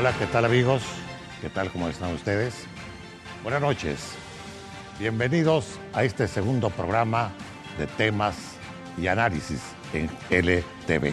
Hola, ¿qué tal amigos? ¿Qué tal? ¿Cómo están ustedes? Buenas noches. Bienvenidos a este segundo programa de temas y análisis en LTV.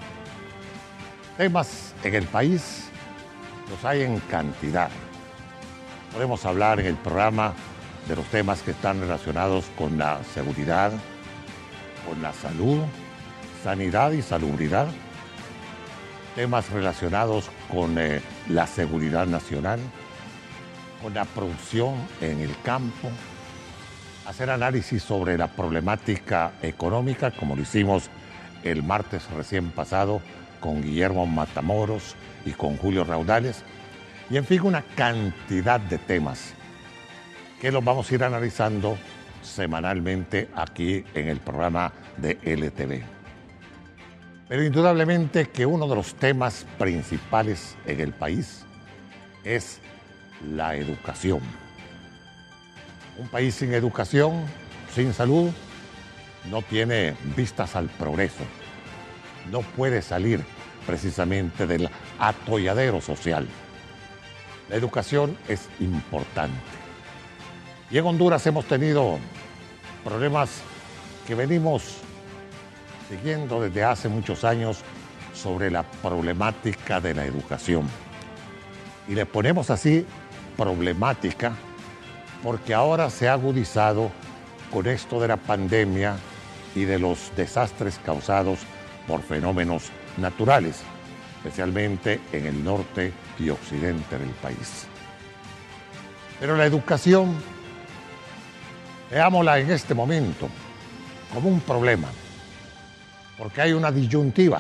Temas en el país los hay en cantidad. Podemos hablar en el programa de los temas que están relacionados con la seguridad, con la salud, sanidad y salubridad. Temas relacionados con la seguridad nacional, con la producción en el campo, hacer análisis sobre la problemática económica, como lo hicimos el martes recién pasado con Guillermo Matamoros y con Julio Raudales, y en fin, una cantidad de temas que los vamos a ir analizando semanalmente aquí en el programa de LTV. Pero indudablemente que uno de los temas principales en el país es la educación. Un país sin educación, sin salud, no tiene vistas al progreso. No puede salir precisamente del atolladero social. La educación es importante. Y en Honduras hemos tenido problemas que venimos siguiendo desde hace muchos años sobre la problemática de la educación. Y le ponemos así problemática porque ahora se ha agudizado con esto de la pandemia y de los desastres causados por fenómenos naturales, especialmente en el norte y occidente del país. Pero la educación, veámosla en este momento como un problema, porque hay una disyuntiva.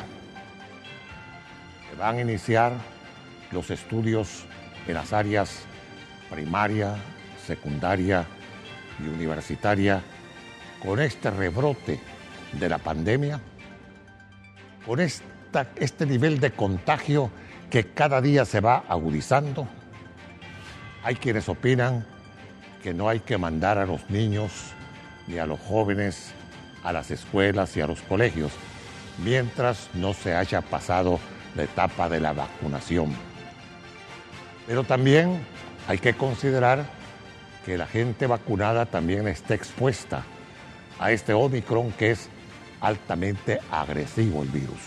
Se van a iniciar los estudios en las áreas primaria, secundaria y universitaria con este rebrote de la pandemia, con este nivel de contagio que cada día se va agudizando. Hay quienes opinan que no hay que mandar a los niños ni a los jóvenes a las escuelas y a los colegios, mientras no se haya pasado la etapa de la vacunación. Pero también hay que considerar que la gente vacunada también está expuesta a este Omicron, que es altamente agresivo el virus.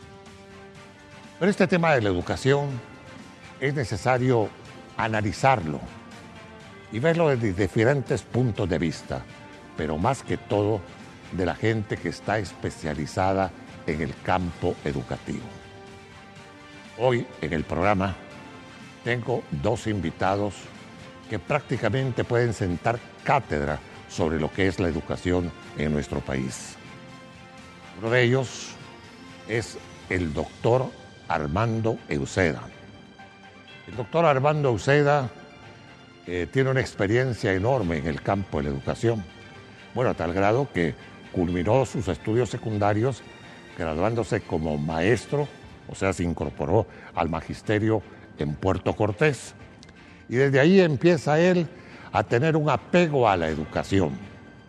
Pero este tema de la educación es necesario analizarlo y verlo desde diferentes puntos de vista, pero más que todo de la gente que está especializada en el campo educativo. Hoy en el programa tengo dos invitados que prácticamente pueden sentar cátedra sobre lo que es la educación en nuestro país. Uno de ellos es el doctor Armando Euseda. El doctor Armando Euseda tiene una experiencia enorme en el campo de la educación. Bueno, a tal grado que culminó sus estudios secundarios graduándose como maestro, o sea, se incorporó al magisterio en Puerto Cortés. Y desde ahí empieza él a tener un apego a la educación.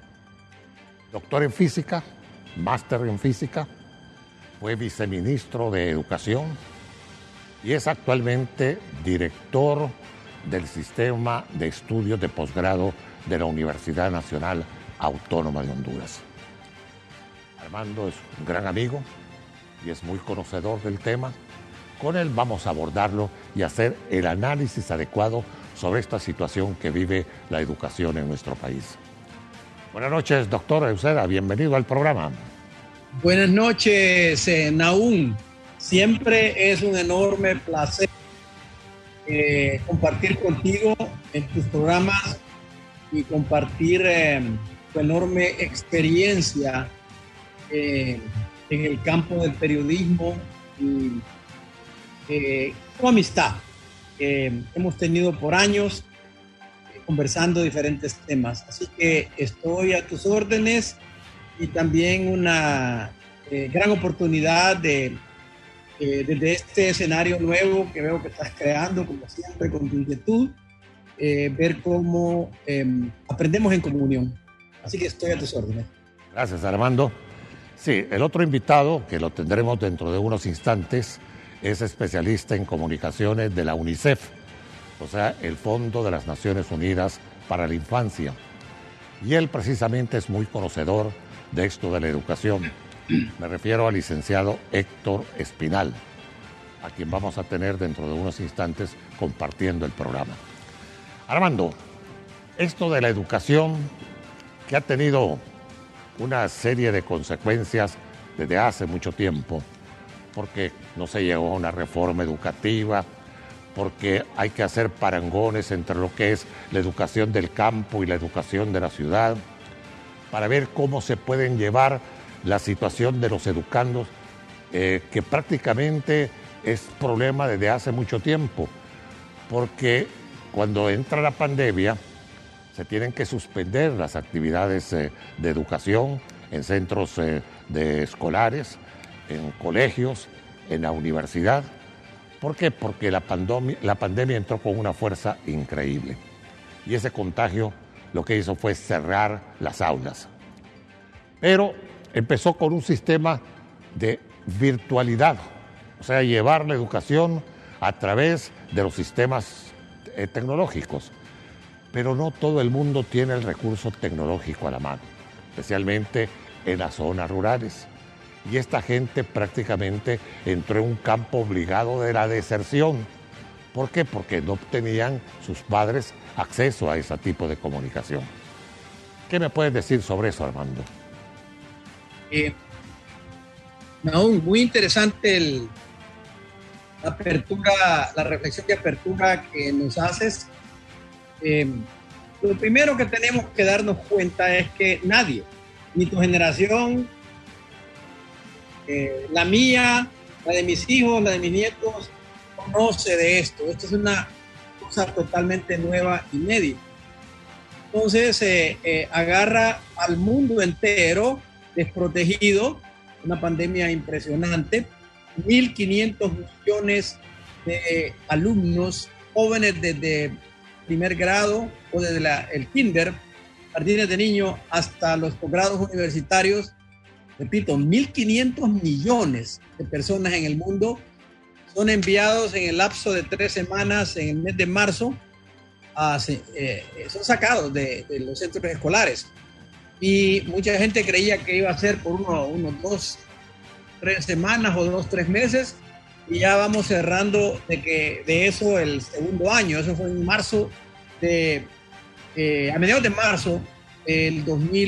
Doctor en física, máster en física, fue viceministro de Educación y es actualmente director del Sistema de Estudios de Posgrado de la Universidad Nacional Autónoma de Honduras. Armando es un gran amigo y es muy conocedor del tema. Con él vamos a abordarlo y hacer el análisis adecuado sobre esta situación que vive la educación en nuestro país. Buenas noches, doctor Euseda, bienvenido al programa. Buenas noches, Nahum. Siempre es un enorme placer compartir contigo en tus programas y compartir tu enorme experiencia en el campo del periodismo y tu amistad que hemos tenido por años conversando diferentes temas. Así que estoy a tus órdenes y también una gran oportunidad desde este escenario nuevo que veo que estás creando, como siempre, con tu inquietud, ver cómo aprendemos en comunión. Así que estoy a tus órdenes. Gracias, Armando. Sí, el otro invitado, que lo tendremos dentro de unos instantes, es especialista en comunicaciones de la UNICEF, o sea, el Fondo de las Naciones Unidas para la Infancia. Y él precisamente es muy conocedor de esto de la educación. Me refiero al licenciado Héctor Espinal, a quien vamos a tener dentro de unos instantes compartiendo el programa. Armando, esto de la educación que ha tenido una serie de consecuencias desde hace mucho tiempo, porque no se llegó a una reforma educativa, porque hay que hacer parangones entre lo que es la educación del campo y la educación de la ciudad, para ver cómo se pueden llevar la situación de los educandos, que prácticamente es problema desde hace mucho tiempo, porque cuando entra la pandemia se tienen que suspender las actividades de educación en centros de escolares, en colegios, en la universidad. ¿Por qué? Porque la pandemia entró con una fuerza increíble. Y ese contagio lo que hizo fue cerrar las aulas. Pero empezó con un sistema de virtualidad, o sea, llevar la educación a través de los sistemas tecnológicos. Pero no todo el mundo tiene el recurso tecnológico a la mano, especialmente en las zonas rurales. Y esta gente prácticamente entró en un campo obligado de la deserción. ¿Por qué? Porque no tenían sus padres acceso a ese tipo de comunicación. ¿Qué me puedes decir sobre eso, Armando? Muy interesante la reflexión de apertura que nos haces. Lo primero que tenemos que darnos cuenta es que nadie, ni tu generación, la mía, la de mis hijos, la de mis nietos, conoce de esto. Esto es una cosa totalmente nueva, inédita. Entonces agarra al mundo entero desprotegido, una pandemia impresionante, 1.500 millones de alumnos jóvenes desde primer grado o desde el kinder, jardines de niños, hasta los posgrados universitarios. Repito, 1.500 millones de personas en el mundo son enviados en el lapso de 3 semanas, en el mes de marzo, son sacados de los centros escolares. Y mucha gente creía que iba a ser por unos 2, 3 semanas o 2, 3 meses, y ya vamos cerrando de eso el segundo año. Eso fue en marzo, a mediados de marzo del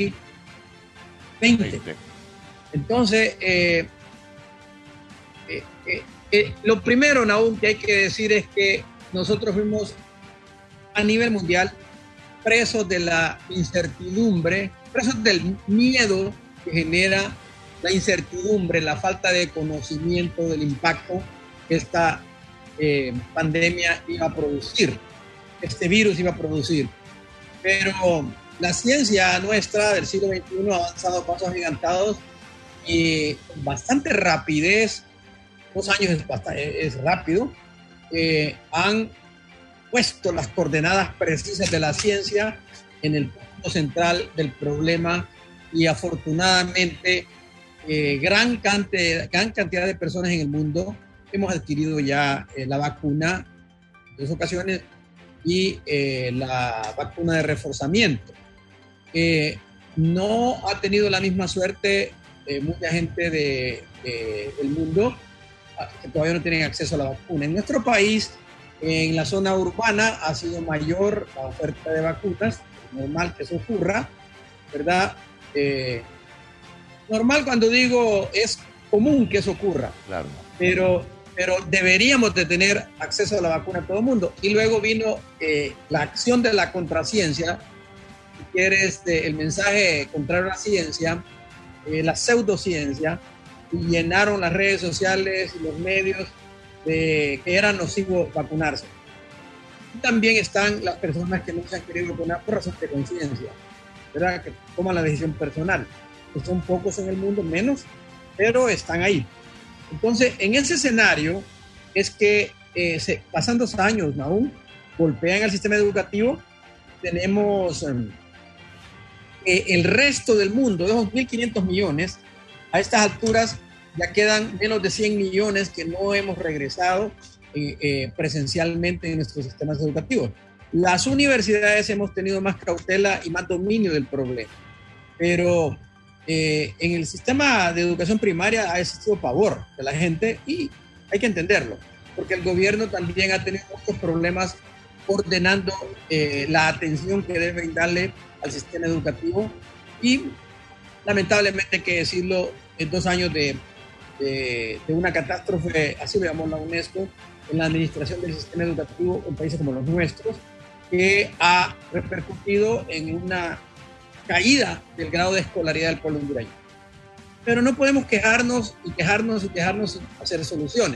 2020. Entonces, lo primero, Nahum, que hay que decir es que nosotros fuimos a nivel mundial presos de la incertidumbre, presos del miedo que genera la incertidumbre, la falta de conocimiento del impacto que esta pandemia iba a producir, este virus iba a producir. Pero la ciencia nuestra del siglo XXI ha avanzado a pasos agigantados y con bastante rapidez. 2 años es rápido. Han puesto las coordenadas precisas de la ciencia en el punto central del problema, y afortunadamente gran cantidad de personas en el mundo hemos adquirido ya la vacuna en 2 ocasiones y la vacuna de reforzamiento. No ha tenido la misma suerte mucha gente del mundo que todavía no tienen acceso a la vacuna. En nuestro país, en la zona urbana, ha sido mayor la oferta de vacunas. Es normal que eso ocurra, ¿verdad? Normal, cuando digo, es común que eso ocurra. Claro. Pero deberíamos de tener acceso a la vacuna a todo el mundo. Y luego vino la acción de la contraciencia, si quieres, el mensaje contrario a la ciencia, la pseudociencia, y llenaron las redes sociales y los medios de que era nocivo vacunarse. Y también están las personas que no se han querido vacunar por razón de conciencia, ¿verdad? Que toman la decisión personal. Que son pocos en el mundo, menos, pero están ahí. Entonces, en ese escenario es que pasan 2 años aún, golpean al sistema educativo. Tenemos el resto del mundo, de esos 1.500 millones, a estas alturas ya quedan menos de 100 millones que no hemos regresado presencialmente en nuestros sistemas educativos. Las universidades hemos tenido más cautela y más dominio del problema, pero en el sistema de educación primaria ha existido pavor de la gente y hay que entenderlo, porque el gobierno también ha tenido muchos problemas ordenando la atención que debe darle al sistema educativo y lamentablemente hay que decirlo, en 2 años de una catástrofe, así lo llamó la UNESCO, en la administración del sistema educativo en países como los nuestros, que ha repercutido en una caída del grado de escolaridad del pueblo hondureño. Pero no podemos quejarnos sin hacer soluciones.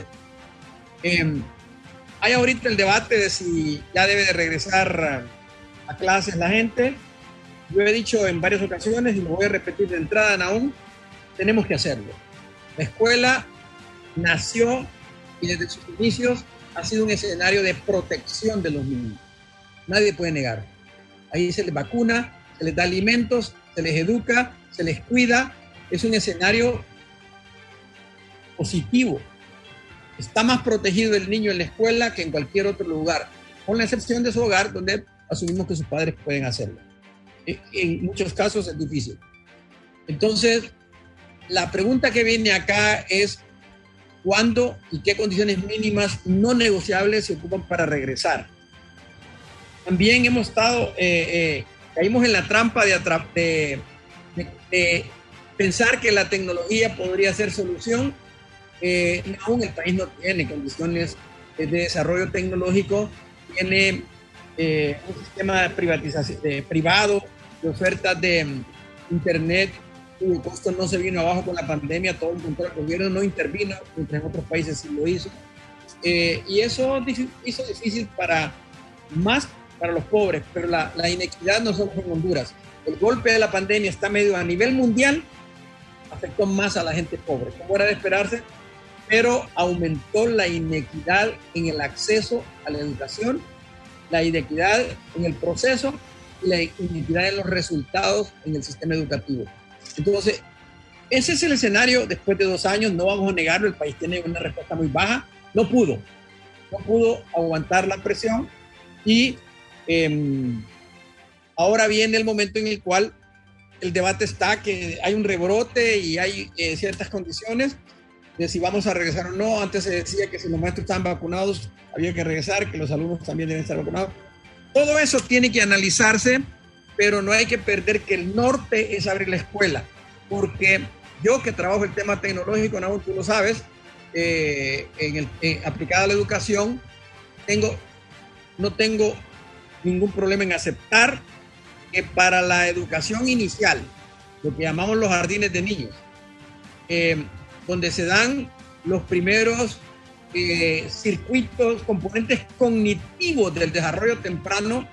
Hay ahorita el debate de si ya debe de regresar a clases la gente. Yo he dicho en varias ocasiones y lo voy a repetir de entrada aún, tenemos que hacerlo. La escuela nació y desde sus inicios ha sido un escenario de protección de los niños. Nadie puede negar. Ahí se les vacuna, se les da alimentos, se les educa, se les cuida. Es un escenario positivo. Está más protegido el niño en la escuela que en cualquier otro lugar, con la excepción de su hogar, donde asumimos que sus padres pueden hacerlo. En muchos casos es difícil. Entonces, la pregunta que viene acá es ¿cuándo y qué condiciones mínimas no negociables se ocupan para regresar? También hemos estado, caímos en la trampa de pensar que la tecnología podría ser solución. Aún el país no tiene condiciones de desarrollo tecnológico, tiene un sistema de privatización privado, de ofertas de internet, cuyo costo no se vino abajo con la pandemia, todo el control del gobierno no intervino, mientras en otros países sí lo hizo. Y eso hizo difícil para los pobres, pero la inequidad no solo en Honduras. El golpe de la pandemia está medio a nivel mundial, afectó más a la gente pobre, como era de esperarse, pero aumentó la inequidad en el acceso a la educación, la inequidad en el proceso y la inequidad en los resultados en el sistema educativo. Entonces, ese es el escenario después de 2 años, no vamos a negarlo, el país tiene una respuesta muy baja, no pudo aguantar la presión y ahora viene el momento en el cual el debate está que hay un rebrote y hay ciertas condiciones de si vamos a regresar o no. Antes se decía que si los maestros estaban vacunados había que regresar, que los alumnos también deben estar vacunados. Todo eso tiene que analizarse, pero no hay que perder que el norte es abrir la escuela, porque yo que trabajo el tema tecnológico, Naúl, tú lo sabes, aplicada a la educación, no tengo ningún problema en aceptar que para la educación inicial, lo que llamamos los jardines de niños, donde se dan los primeros circuitos, componentes cognitivos del desarrollo temprano,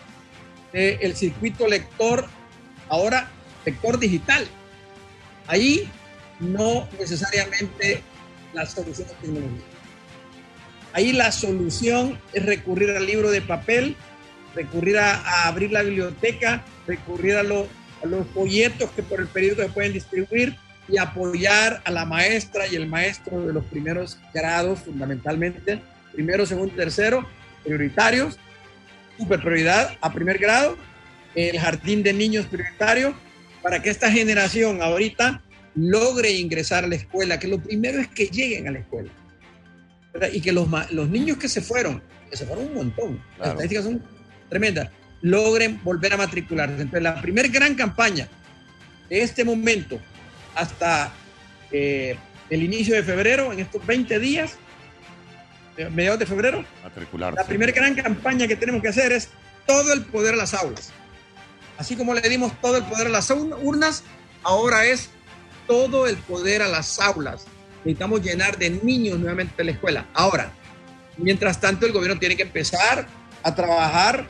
el circuito lector, ahora lector digital. Ahí no necesariamente la solución es tecnología. Ahí la solución es recurrir al libro de papel, recurrir a abrir la biblioteca, recurrir a los folletos que por el periódico se pueden distribuir y apoyar a la maestra y el maestro de los primeros grados, fundamentalmente, primero, segundo, tercero, prioritarios, super prioridad a primer grado, el jardín de niños prioritario, para que esta generación ahorita logre ingresar a la escuela, que lo primero es que lleguen a la escuela, ¿verdad? Y que los niños que se fueron un montón, claro. Las estadísticas son tremendas, logren volver a matricularse. Entonces, la primera gran campaña de este momento hasta el inicio de febrero, en estos 20 días, mediados de febrero, matricularse. La primera gran campaña que tenemos que hacer es todo el poder a las aulas. Así como le dimos todo el poder a las urnas, ahora es todo el poder a las aulas. Necesitamos llenar de niños nuevamente la escuela. Ahora, mientras tanto, el gobierno tiene que empezar a trabajar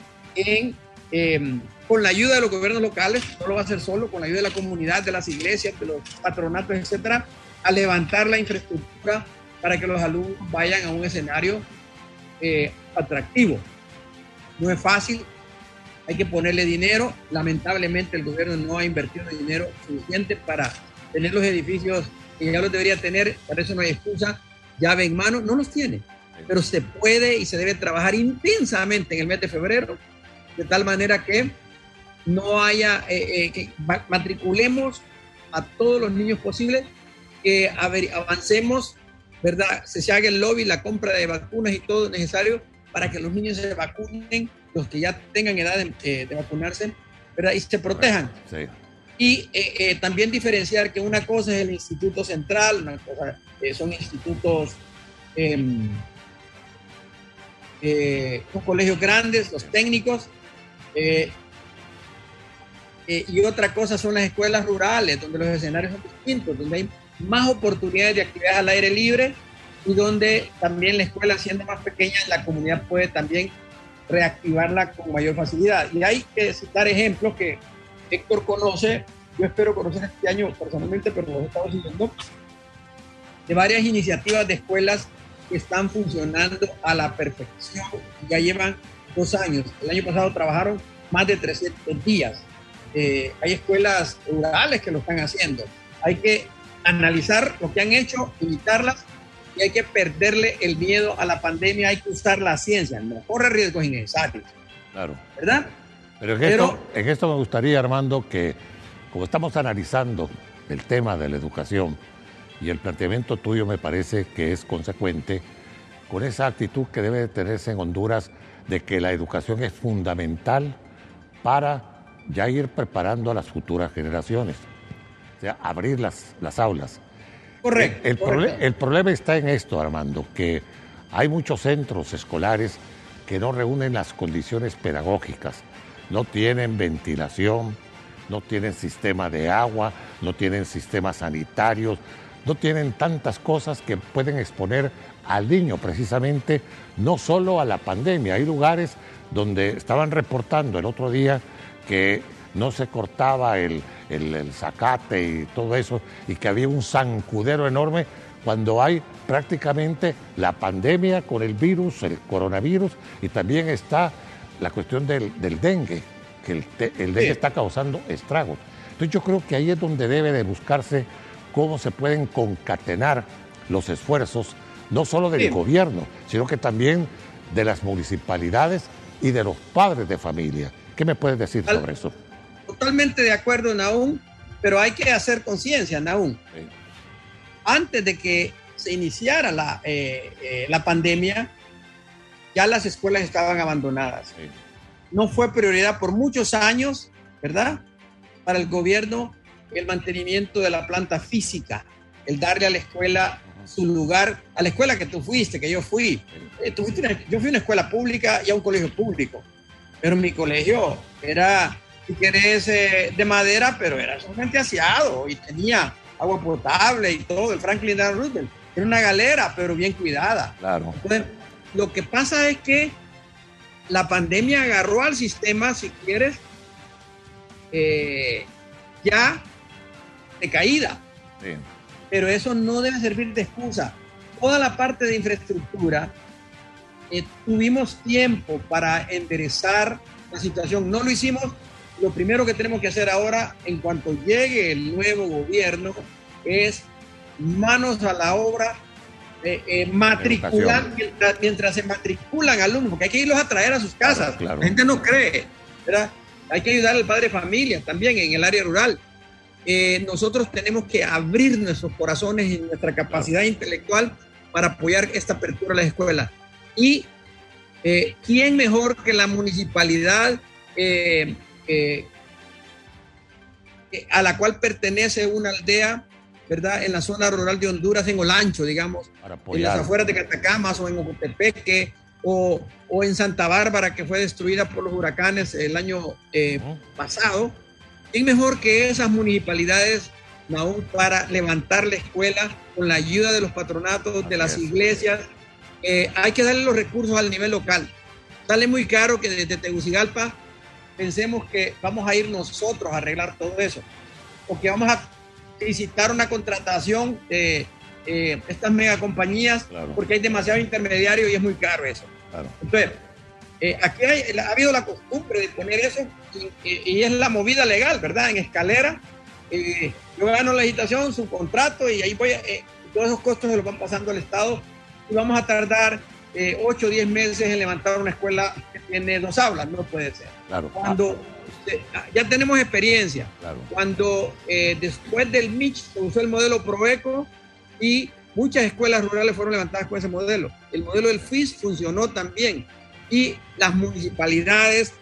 con la ayuda de los gobiernos locales, no lo va a hacer solo, con la ayuda de la comunidad, de las iglesias, de los patronatos, etcétera, a levantar la infraestructura para que los alumnos vayan a un escenario atractivo. No es fácil, hay que ponerle dinero. Lamentablemente el gobierno no ha invertido dinero suficiente para tener los edificios que ya los debería tener, para eso no hay excusa, llave en mano, no los tiene. Pero se puede y se debe trabajar intensamente en el mes de febrero, de tal manera que no haya, que matriculemos a todos los niños posibles, que avancemos, ¿verdad? Se haga el lobby, la compra de vacunas y todo necesario para que los niños se vacunen, los que ya tengan edad de vacunarse, ¿verdad? Y se protejan. Sí. Y también diferenciar que una cosa es el instituto central, una cosa son institutos, los colegios grandes, los técnicos, y otra cosa son las escuelas rurales, donde los escenarios son distintos, donde hay más oportunidades de actividades al aire libre y donde también la escuela, siendo más pequeña, la comunidad puede también reactivarla con mayor facilidad. Y hay que citar ejemplos que Héctor conoce, yo espero conocer este año personalmente, pero los he estado siguiendo, de varias iniciativas de escuelas que están funcionando a la perfección. Ya llevan 2 años. El año pasado trabajaron más de 300 días. Hay escuelas rurales que lo están haciendo. Hay que analizar lo que han hecho, imitarlas, y hay que perderle el miedo a la pandemia. Hay que usar la ciencia, no corre riesgos innecesarios. Claro. ¿Verdad? Pero en esto me gustaría, Armando, que como estamos analizando el tema de la educación, y el planteamiento tuyo me parece que es consecuente con esa actitud que debe tenerse en Honduras de que la educación es fundamental para ya ir preparando a las futuras generaciones, o sea, abrir las aulas. Correcto. El problema está en esto, Armando, que hay muchos centros escolares que no reúnen las condiciones pedagógicas, no tienen ventilación, no tienen sistema de agua, no tienen sistemas sanitarios, no tienen tantas cosas que pueden exponer al niño precisamente, no solo a la pandemia. Hay lugares donde estaban reportando el otro día que no se cortaba el zacate y todo eso, y que había un zancudero enorme cuando hay prácticamente la pandemia con el virus, el coronavirus, y también está la cuestión del dengue, que el dengue está causando estragos. Entonces yo creo que ahí es donde debe de buscarse cómo se pueden concatenar los esfuerzos, no solo del gobierno, sino que también de las municipalidades y de los padres de familia. ¿Qué me puedes decir sobre eso? Totalmente de acuerdo, Nahum, pero hay que hacer conciencia, Nahum. Sí. Antes de que se iniciara la pandemia, ya las escuelas estaban abandonadas. Sí. No fue prioridad por muchos años, ¿verdad?, para el gobierno el mantenimiento de la planta física, el darle a la escuela su lugar, a la escuela que tú fuiste, que yo fui. Yo fui a una escuela pública y a un colegio público, pero mi colegio era, si querés, de madera, pero era solamente aseado y tenía agua potable y todo, el Franklin D. Roosevelt. Era una galera, pero bien cuidada. Claro. Entonces, lo que pasa es que la pandemia agarró al sistema, si quieres, ya de caída. Sí. Pero eso no debe servir de excusa. Toda la parte de infraestructura, tuvimos tiempo para enderezar la situación. No lo hicimos. Lo primero que tenemos que hacer ahora, en cuanto llegue el nuevo gobierno, es manos a la obra, matricular, mientras se matriculan alumnos, porque hay que irlos a traer a sus casas. Claro. La gente no cree, ¿verdad? Hay que ayudar al padre de familia también en el área rural. Nosotros tenemos que abrir nuestros corazones y nuestra capacidad intelectual para apoyar esta apertura a las escuelas. Y ¿quién mejor que la municipalidad a la cual pertenece una aldea, ¿verdad?, en la zona rural de Honduras, en Olancho, digamos, en las afueras de Catacamas o en Ocotepeque o en Santa Bárbara, que fue destruida por los huracanes el año pasado? ¿Quién mejor que esas municipalidades, Nahum, para levantar la escuela con la ayuda de los patronatos, de las iglesias? Hay que darle los recursos al nivel local. Sale muy caro que desde Tegucigalpa pensemos que vamos a ir nosotros a arreglar todo eso, o que vamos a visitar una contratación de estas megacompañías, claro, porque hay demasiado intermediario y es muy caro eso. Claro. Entonces, aquí ha habido la costumbre de poner eso y es la movida legal, ¿verdad? En escalera, yo gano la licitación, su contrato, y ahí todos esos costos se los van pasando al Estado, y vamos a tardar 8 o 10 meses en levantar una escuela que tiene 2 aulas. No puede ser. Claro. Cuando ya tenemos experiencia, claro. Cuando después del MICH se usó el modelo Proeco y muchas escuelas rurales fueron levantadas con ese modelo. El modelo del FIS funcionó también, y las municipalidades,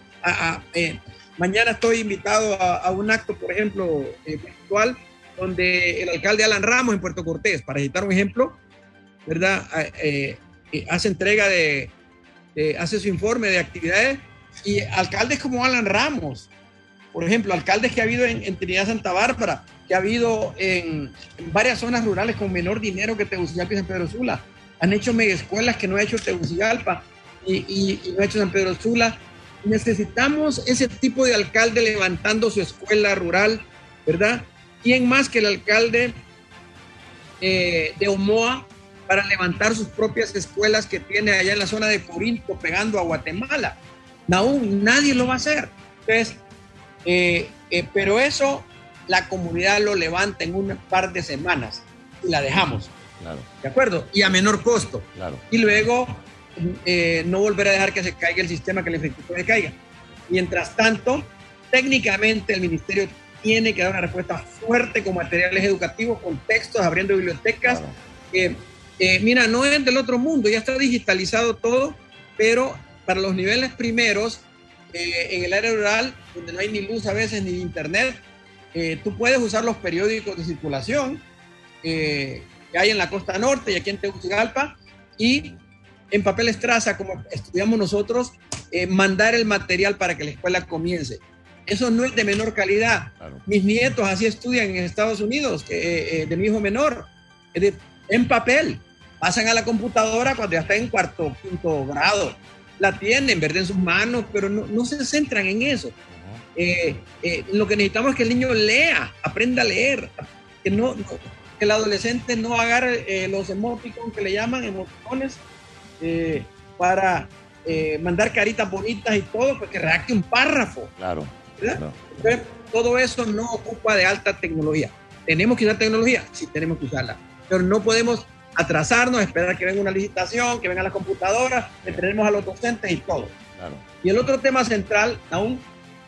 mañana estoy invitado a un acto, por ejemplo, virtual, donde el alcalde Alan Ramos en Puerto Cortés, para citar un ejemplo, ¿verdad? Hace entrega hace su informe de actividades, y alcaldes como Alan Ramos, por ejemplo, alcaldes que ha habido en Trinidad Santa Bárbara, que ha habido en varias zonas rurales con menor dinero que Tegucigalpa y San Pedro Sula, han hecho mega escuelas que no ha hecho Tegucigalpa y no ha hecho San Pedro Sula. Necesitamos ese tipo de alcalde levantando su escuela rural, ¿verdad? ¿Quién más que el alcalde de Omoa para levantar sus propias escuelas que tiene allá en la zona de Corinto, pegando a Guatemala? Aún nadie lo va a hacer. Entonces, pero eso la comunidad lo levanta en un par de semanas y la dejamos. Claro. ¿De acuerdo? Y a menor costo. Claro. Y luego no volver a dejar que se caiga el sistema, que la infraestructura caiga. Mientras tanto, técnicamente el ministerio tiene que dar una respuesta fuerte con materiales educativos, con textos, abriendo bibliotecas. Claro. Mira, no es del otro mundo, ya está digitalizado todo, pero para los niveles primeros, en el área rural, donde no hay ni luz a veces ni internet, tú puedes usar los periódicos de circulación que hay en la costa norte y aquí en Tegucigalpa, y en papel estraza, como estudiamos nosotros, mandar el material para que la escuela comience. Eso no es de menor calidad. Claro. Mis nietos así estudian en Estados Unidos, de mi hijo menor, en papel. Pasan a la computadora cuando ya está en cuarto, quinto grado. La tienen, ¿verdad?, en sus manos, pero no se centran en eso. Lo que necesitamos es que el niño lea, aprenda a leer, que el adolescente no agarre los emoticons, que le llaman emoticones, para mandar caritas bonitas y todo, porque redacte un párrafo. Claro. Claro. Entonces, todo eso no ocupa de alta tecnología. ¿Tenemos que usar tecnología? Sí, tenemos que usarla, pero no podemos atrasarnos, esperar que venga una licitación, que vengan las computadoras, que tenemos a los docentes y todo. Claro. Y el otro tema central, aún...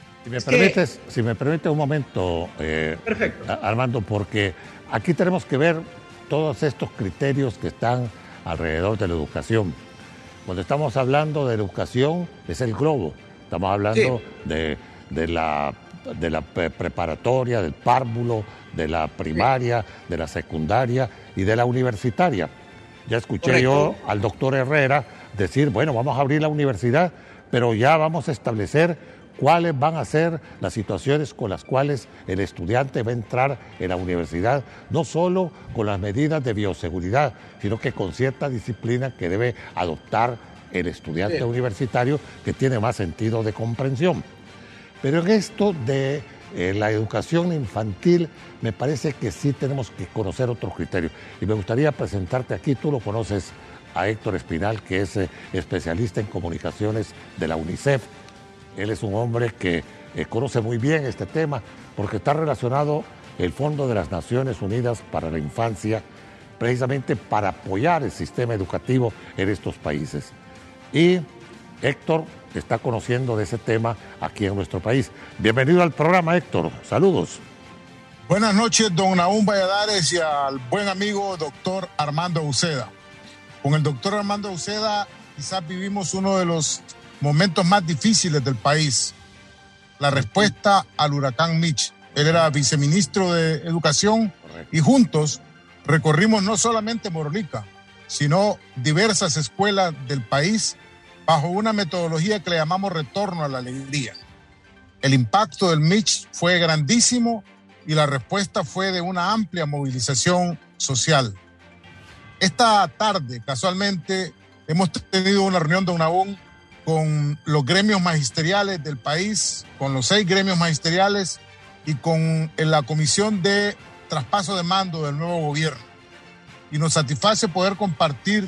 Si me permite un momento, perfecto. Armando, porque aquí tenemos que ver todos estos criterios que están alrededor de la educación. Cuando estamos hablando de educación, es el globo. Estamos hablando de la preparatoria, del párvulo, de la primaria, de la secundaria y de la universitaria. Ya escuché yo al doctor Herrera decir, bueno, vamos a abrir la universidad, pero ya vamos a establecer cuáles van a ser las situaciones con las cuales el estudiante va a entrar en la universidad, no solo con las medidas de bioseguridad, sino que con cierta disciplina que debe adoptar el estudiante universitario, que tiene más sentido de comprensión. Pero en esto de la educación infantil, me parece que sí tenemos que conocer otros criterios. Y me gustaría presentarte aquí, tú lo conoces, a Héctor Espinal, que es especialista en comunicaciones de la UNICEF. Él es un hombre que conoce muy bien este tema, porque está relacionado el Fondo de las Naciones Unidas para la Infancia, precisamente para apoyar el sistema educativo en estos países. Y Héctor está conociendo de ese tema aquí en nuestro país. Bienvenido al programa, Héctor. Saludos. Buenas noches, don Nahum Valladares, y al buen amigo doctor Armando Uceda. Con el doctor Armando Uceda quizás vivimos uno de los momentos más difíciles del país, la respuesta al huracán Mitch. Él era viceministro de Educación. Correcto. Y juntos recorrimos no solamente Morolica, sino diversas escuelas del país bajo una metodología que le llamamos retorno a la alegría. El impacto del Mitch fue grandísimo y la respuesta fue de una amplia movilización social. Esta tarde, casualmente, hemos tenido una reunión de UNAUN con los gremios magisteriales del país, con los 6 gremios magisteriales y con la comisión de traspaso de mando del nuevo gobierno. Y nos satisface poder compartir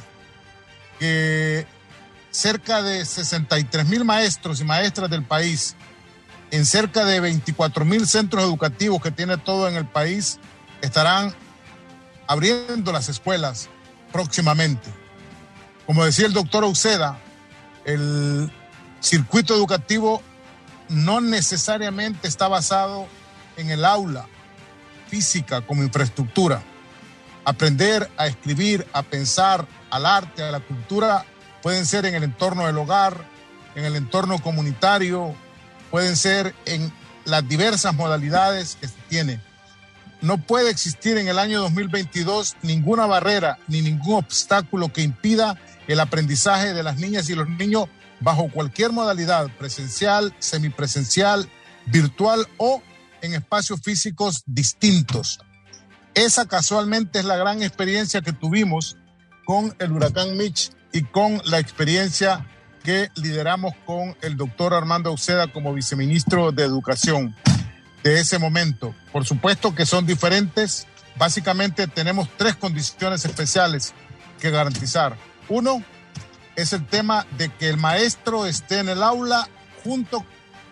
que cerca de 63,000 maestros y maestras del país en cerca de 24,000 centros educativos que tiene todo en el país, estarán abriendo las escuelas próximamente. Como decía el doctor Uceda, el circuito educativo no necesariamente está basado en el aula física como infraestructura. Aprender a escribir, a pensar, al arte, a la cultura, pueden ser en el entorno del hogar, en el entorno comunitario, pueden ser en las diversas modalidades que se tiene. No puede existir en el año 2022 ninguna barrera ni ningún obstáculo que impida el aprendizaje de las niñas y los niños bajo cualquier modalidad, presencial, semipresencial, virtual o en espacios físicos distintos. Esa casualmente es la gran experiencia que tuvimos con el huracán Mitch y con la experiencia que lideramos con el doctor Armando Uceda como viceministro de Educación de ese momento. Por supuesto que son diferentes. Básicamente tenemos 3 condiciones especiales que garantizar. Uno es el tema de que el maestro esté en el aula junto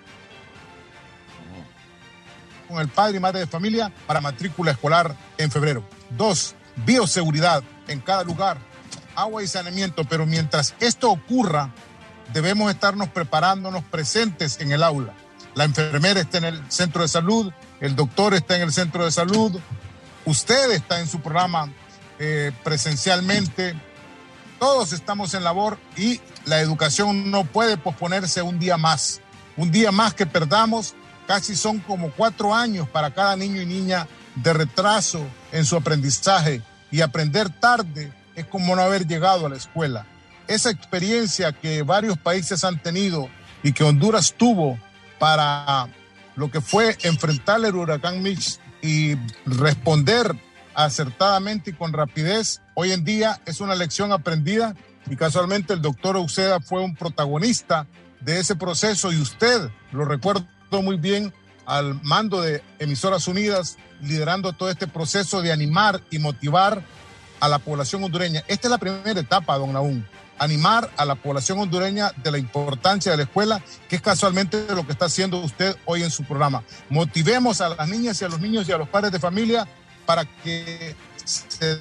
con el padre y madre de familia para matrícula escolar en febrero. 2, bioseguridad en cada lugar, agua y saneamiento, pero mientras esto ocurra, debemos estarnos preparándonos presentes en el aula. La enfermera está en el centro de salud, el doctor está en el centro de salud, usted está en su programa presencialmente, todos estamos en labor y la educación no puede posponerse un día más. Un día más que perdamos, casi son como 4 años para cada niño y niña de retraso en su aprendizaje, y aprender tarde es como no haber llegado a la escuela. Esa experiencia que varios países han tenido y que Honduras tuvo para lo que fue enfrentar el huracán Mitch y responder acertadamente y con rapidez, hoy en día es una lección aprendida, y casualmente el doctor Uceda fue un protagonista de ese proceso, y usted, lo recuerdo muy bien, al mando de Emisoras Unidas, liderando todo este proceso de animar y motivar a la población hondureña. Esta es la primera etapa, don Nahum, animar a la población hondureña de la importancia de la escuela, que es casualmente lo que está haciendo usted hoy en su programa. Motivemos a las niñas y a los niños y a los padres de familia para que se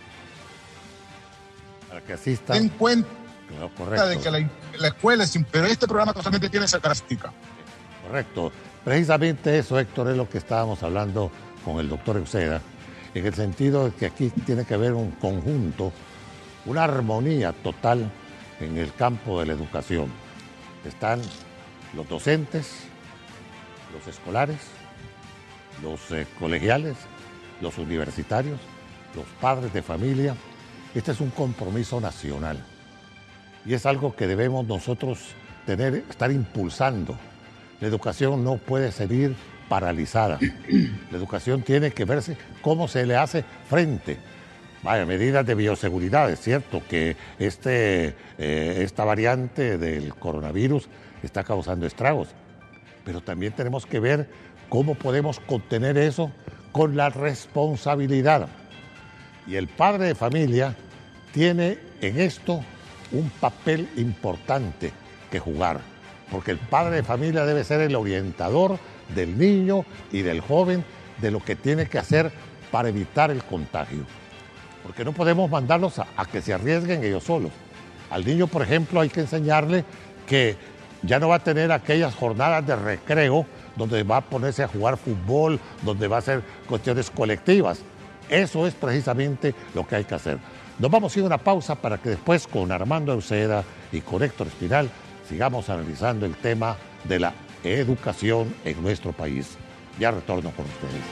asistan, den cuenta de que la escuela es... Pero este programa casualmente tiene esa característica. Correcto. Precisamente eso, Héctor, es lo que estábamos hablando con el doctor Uceda, en el sentido de que aquí tiene que haber un conjunto, una armonía total en el campo de la educación. Están los docentes, los escolares, los colegiales, los universitarios, los padres de familia. Este es un compromiso nacional y es algo que debemos nosotros estar impulsando. La educación no puede seguir paralizada. La educación tiene que verse cómo se le hace frente. Vaya, medidas de bioseguridad. Es cierto que esta variante del coronavirus está causando estragos, pero también tenemos que ver cómo podemos contener eso con la responsabilidad. Y el padre de familia tiene en esto un papel importante que jugar, porque el padre de familia debe ser el orientador del niño y del joven de lo que tiene que hacer para evitar el contagio. Porque no podemos mandarlos a que se arriesguen ellos solos. Al niño, por ejemplo, hay que enseñarle que ya no va a tener aquellas jornadas de recreo donde va a ponerse a jugar fútbol, donde va a hacer cuestiones colectivas. Eso es precisamente lo que hay que hacer. Nos vamos a ir a una pausa para que después con Armando Uceda y con Héctor Espinal sigamos analizando el tema de la educación en nuestro país. Ya retorno con ustedes.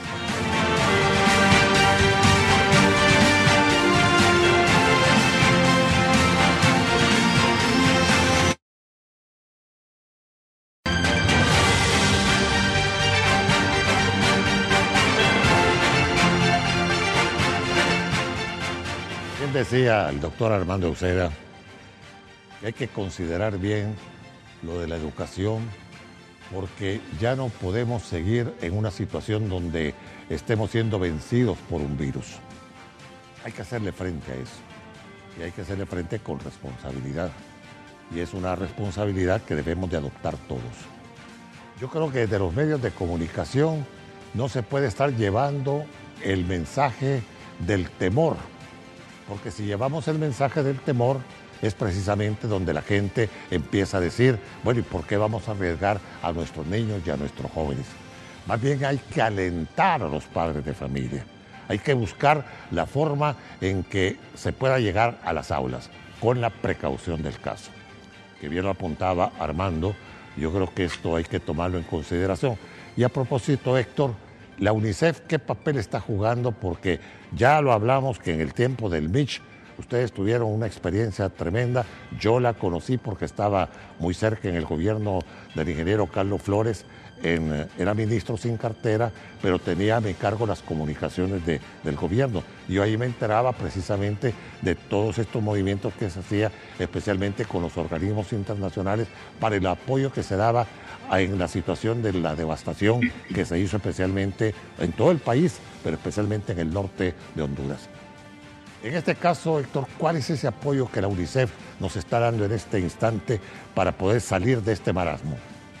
Bien decía el doctor Armando Uceda que hay que considerar bien lo de la educación, porque ya no podemos seguir en una situación donde estemos siendo vencidos por un virus. Hay que hacerle frente a eso, y hay que hacerle frente con responsabilidad, y es una responsabilidad que debemos de adoptar todos. Yo creo que desde los medios de comunicación no se puede estar llevando el mensaje del temor, porque si llevamos el mensaje del temor es precisamente donde la gente empieza a decir, bueno, ¿y por qué vamos a arriesgar a nuestros niños y a nuestros jóvenes? Más bien hay que alentar a los padres de familia, hay que buscar la forma en que se pueda llegar a las aulas, con la precaución del caso. Que bien lo apuntaba Armando, yo creo que esto hay que tomarlo en consideración. Y a propósito, Héctor, la UNICEF, ¿qué papel está jugando? Porque ya lo hablamos que en el tiempo del Mitch, ustedes tuvieron una experiencia tremenda. Yo la conocí porque estaba muy cerca en el gobierno del ingeniero Carlos Flores. Era ministro sin cartera, pero tenía a mi cargo las comunicaciones del gobierno. Yo ahí me enteraba precisamente de todos estos movimientos que se hacía, especialmente con los organismos internacionales, para el apoyo que se daba en la situación de la devastación que se hizo especialmente en todo el país, pero especialmente en el norte de Honduras. En este caso, Héctor, ¿cuál es ese apoyo que la UNICEF nos está dando en este instante para poder salir de este marasmo?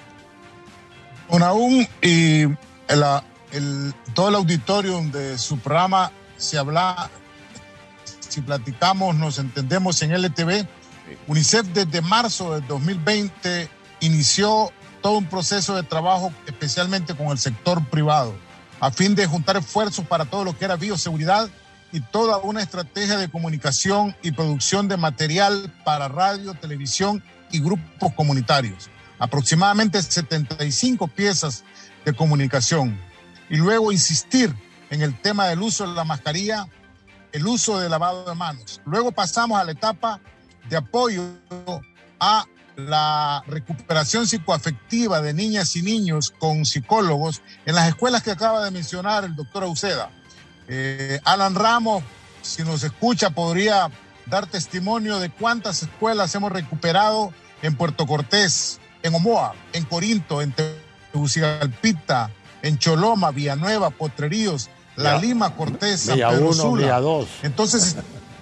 Aún y todo el auditorio de su programa se habla, si platicamos, nos entendemos en LTV. UNICEF desde marzo de 2020 inició todo un proceso de trabajo, especialmente con el sector privado, a fin de juntar esfuerzos para todo lo que era bioseguridad y toda una estrategia de comunicación y producción de material para radio, televisión y grupos comunitarios. Aproximadamente 75 piezas de comunicación. Y luego insistir en el tema del uso de la mascarilla, el uso de lavado de manos. Luego pasamos a la etapa de apoyo a la recuperación psicoafectiva de niñas y niños con psicólogos en las escuelas que acaba de mencionar el doctor Uceda. Alan Ramos, si nos escucha, podría dar testimonio de cuántas escuelas hemos recuperado en Puerto Cortés, en Omoa, en Corinto, en Tegucigalpita, en Choloma, Villanueva, Potreríos, La Lima, Cortés, San Pedro Sula. Villa 2. Entonces,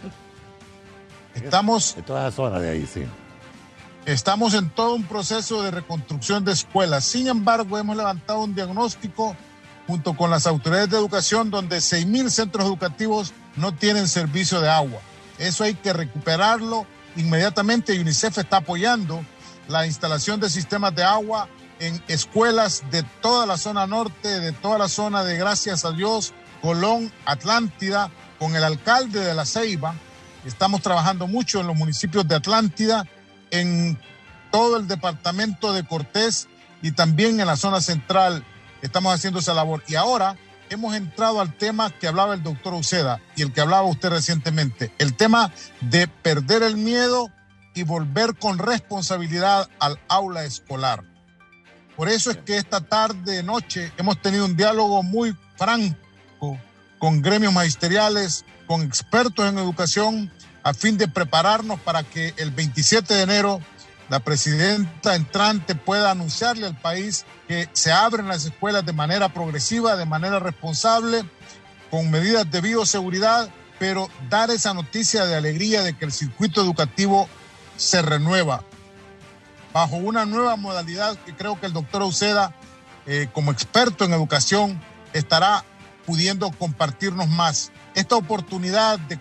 estamos en toda la zona de ahí, sí. Estamos en todo un proceso de reconstrucción de escuelas. Sin embargo, hemos levantado un diagnóstico junto con las autoridades de educación donde 6,000 centros educativos no tienen servicio de agua. Eso hay que recuperarlo inmediatamente. UNICEF está apoyando la instalación de sistemas de agua en escuelas de toda la zona norte, de toda la zona de, gracias a Dios, Colón, Atlántida, con el alcalde de La Ceiba. Estamos trabajando mucho en los municipios de Atlántida, en todo el departamento de Cortés y también en la zona central estamos haciendo esa labor. Y ahora hemos entrado al tema que hablaba el doctor Uceda y el que hablaba usted recientemente, el tema de perder el miedo y volver con responsabilidad al aula escolar. Por eso es que esta tarde, noche, hemos tenido un diálogo muy franco con gremios magisteriales, con expertos en educación, a fin de prepararnos para que el 27 de enero la presidenta entrante pueda anunciarle al país que se abren las escuelas de manera progresiva, de manera responsable, con medidas de bioseguridad, pero dar esa noticia de alegría de que el circuito educativo se renueva bajo una nueva modalidad que creo que el doctor Uceda, como experto en educación, estará pudiendo compartirnos más. Esta oportunidad de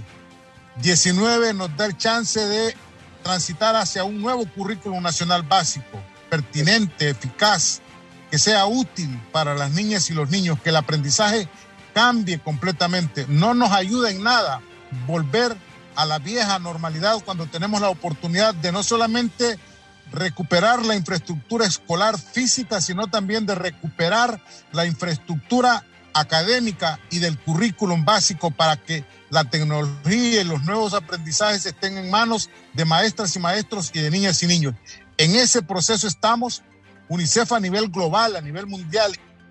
COVID-19 nos da el chance de transitar hacia un nuevo currículum nacional básico, pertinente, eficaz, que sea útil para las niñas y los niños, que el aprendizaje cambie completamente. No nos ayuda en nada volver a la vieja normalidad cuando tenemos la oportunidad de no solamente recuperar la infraestructura escolar física, sino también de recuperar la infraestructura académica y del currículum básico para que la tecnología y los nuevos aprendizajes estén en manos de maestras y maestros y de niñas y niños. En ese proceso estamos. UNICEF a nivel global, a nivel mundial,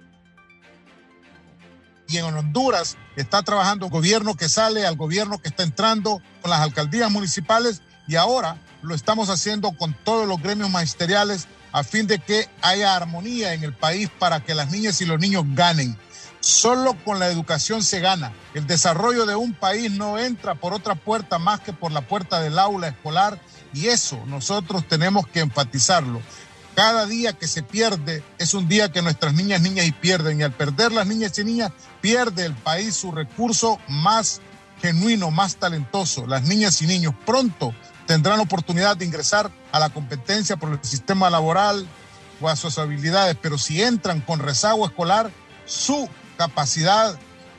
y en Honduras está trabajando el gobierno que sale, al gobierno que está entrando, con las alcaldías municipales, y ahora lo estamos haciendo con todos los gremios magisteriales a fin de que haya armonía en el país para que las niñas y los niños ganen. Solo con la educación se gana. El desarrollo de un país no entra por otra puerta más que por la puerta del aula escolar, y eso nosotros tenemos que enfatizarlo. Cada día que se pierde es un día que nuestras niñas y pierden. Y al perder las niñas y niñas, pierde el país su recurso más genuino, más talentoso. Las niñas y niños pronto tendrán oportunidad de ingresar a la competencia por el sistema laboral o a sus habilidades, pero si entran con rezago escolar, su capacidad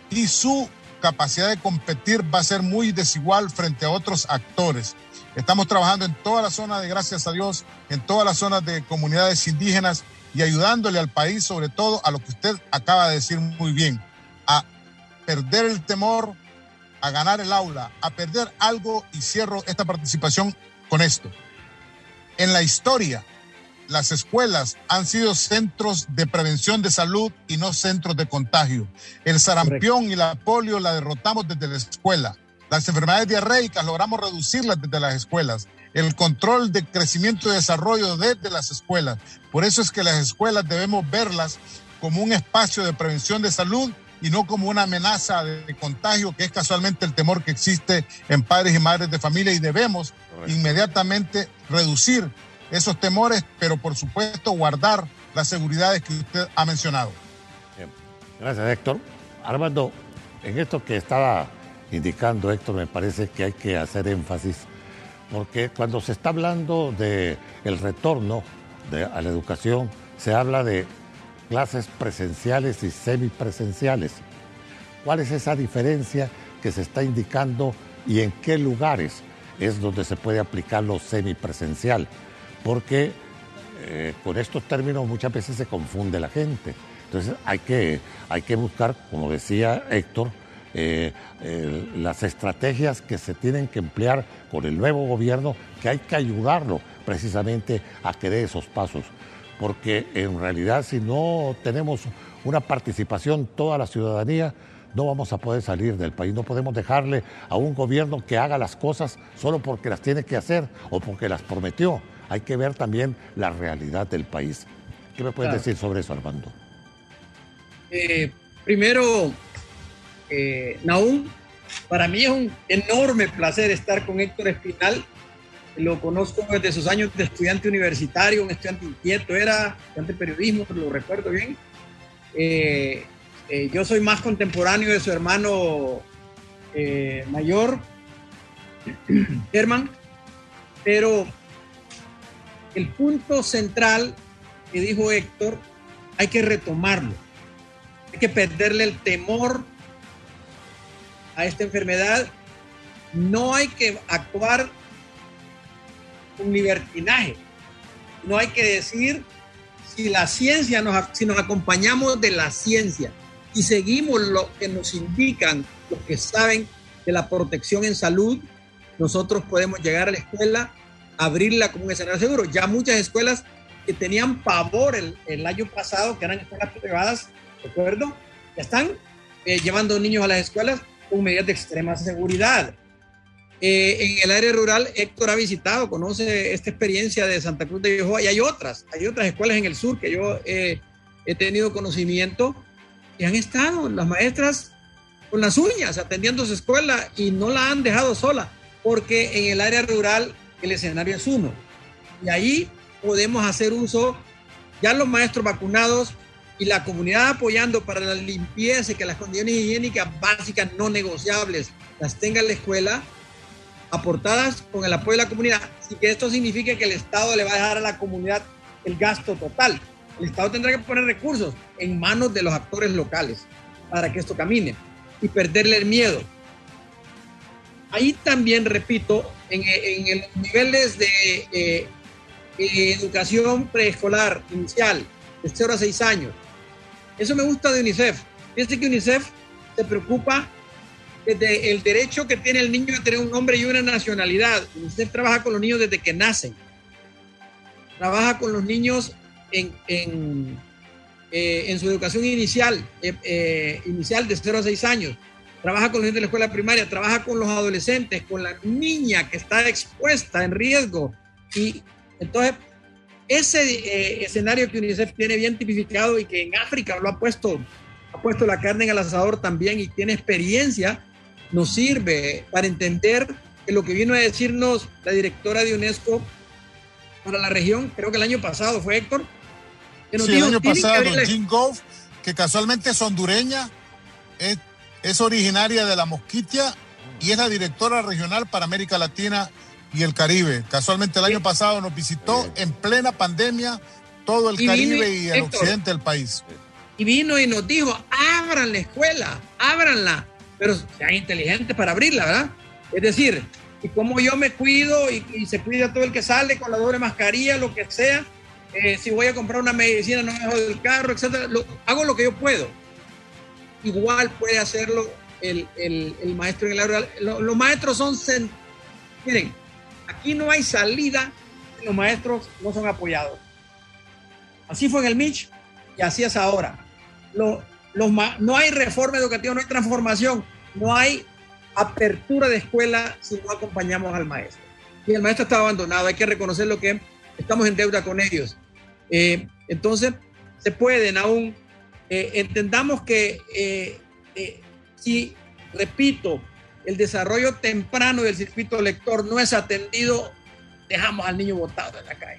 de competir va a ser muy desigual frente a otros actores. Estamos trabajando en toda la zona de, gracias a Dios, en todas las zonas de comunidades indígenas y ayudándole al país, sobre todo a lo que usted acaba de decir muy bien, a perder el temor, a ganar el aula, a perder algo, y cierro esta participación con esto. En la historia, las escuelas han sido centros de prevención de salud y no centros de contagio. El sarampión y la polio la derrotamos desde la escuela. Las enfermedades diarreicas logramos reducirlas desde las escuelas. El control de crecimiento y desarrollo desde las escuelas. Por eso es que las escuelas debemos verlas como un espacio de prevención de salud y no como una amenaza de contagio, que es casualmente el temor que existe en padres y madres de familia, y debemos inmediatamente reducir esos temores, pero por supuesto guardar las seguridades que usted ha mencionado. Bien. Gracias, Héctor. Armando, en esto que estaba indicando Héctor, me parece que hay que hacer énfasis, porque cuando se está hablando del retorno a la educación, se habla de clases presenciales y semipresenciales. ¿Cuál es esa diferencia que se está indicando y en qué lugares es donde se puede aplicar lo semipresencial? Porque con estos términos muchas veces se confunde la gente. Entonces hay que buscar, como decía Héctor, las estrategias que se tienen que emplear con el nuevo gobierno, que hay que ayudarlo precisamente a que dé esos pasos. Porque en realidad, si no tenemos una participación toda la ciudadanía, no vamos a poder salir del país. No podemos dejarle a un gobierno que haga las cosas solo porque las tiene que hacer o porque las prometió. Hay que ver también la realidad del país. ¿Qué me puedes decir sobre eso, Armando? Primero, Nahum, para mí es un enorme placer estar con Héctor Espinal. Lo conozco desde sus años de estudiante universitario, un estudiante inquieto, era estudiante de periodismo, lo recuerdo bien. Yo soy más contemporáneo de su hermano mayor, Germán, pero el punto central que dijo Héctor, hay que retomarlo. Hay que perderle el temor a esta enfermedad. No hay que actuar con libertinaje. No hay que decir, si la ciencia si nos acompañamos de la ciencia y seguimos lo que nos indican los que saben de la protección en salud, nosotros podemos llegar a la escuela, abrirla como un escenario seguro. Ya muchas escuelas que tenían pavor el año pasado, que eran escuelas privadas, ¿recuerdo? Ya están llevando niños a las escuelas con medidas de extrema seguridad. En el área rural, Héctor ha visitado, conoce esta experiencia de Santa Cruz de Viejoa, y hay otras escuelas en el sur que yo he tenido conocimiento, y han estado las maestras con las uñas atendiendo su escuela y no la han dejado sola, porque en el área rural el escenario es uno, y ahí podemos hacer uso, ya los maestros vacunados y la comunidad apoyando para la limpieza y que las condiciones higiénicas básicas no negociables las tenga la escuela, aportadas con el apoyo de la comunidad, y que esto signifique que el Estado le va a dejar a la comunidad el gasto total. El Estado tendrá que poner recursos en manos de los actores locales para que esto camine y perderle el miedo. Ahí también, repito, en los niveles de educación preescolar inicial, de 0 a 6 años, eso me gusta de UNICEF. Fíjense que UNICEF se preocupa desde el derecho que tiene el niño a tener un nombre y una nacionalidad. UNICEF trabaja con los niños desde que nacen. Trabaja con los niños en su educación inicial de 0 a 6 años. Trabaja con los niños de la escuela primaria, trabaja con los adolescentes, con la niña que está expuesta en riesgo. Y entonces, ese escenario que UNICEF tiene bien tipificado y que en África lo ha puesto la carne en el asador también y tiene experiencia, nos sirve para entender que lo que vino a decirnos la directora de UNESCO para la región, creo que el año pasado fue Héctor. Que nos Sí, dijo, el año "Tienen que pasado, abrir Jean Goff, que casualmente es hondureña, es originaria de La Mosquitia y es la directora regional para América Latina y el Caribe. Casualmente el año pasado nos visitó en plena pandemia todo el Caribe y el occidente del país. Y vino y nos dijo, abran la escuela, ábranla, pero sean inteligentes para abrirla, ¿verdad? Es decir, y como yo me cuido y se cuida todo el que sale con la doble mascarilla, lo que sea, si voy a comprar una medicina no me dejo del carro, etcétera, hago lo que yo puedo. Igual puede hacerlo el maestro en el aula. Los maestros son... Miren, aquí no hay salida si los maestros no son apoyados. Así fue en el MICH y así es ahora. No hay reforma educativa, no hay transformación, no hay apertura de escuela si no acompañamos al maestro. Y el maestro está abandonado, hay que reconocer lo que estamos en deuda con ellos. Entonces, se pueden aún, entendamos que si, repito, el desarrollo temprano del circuito lector no es atendido, dejamos al niño botado en la calle.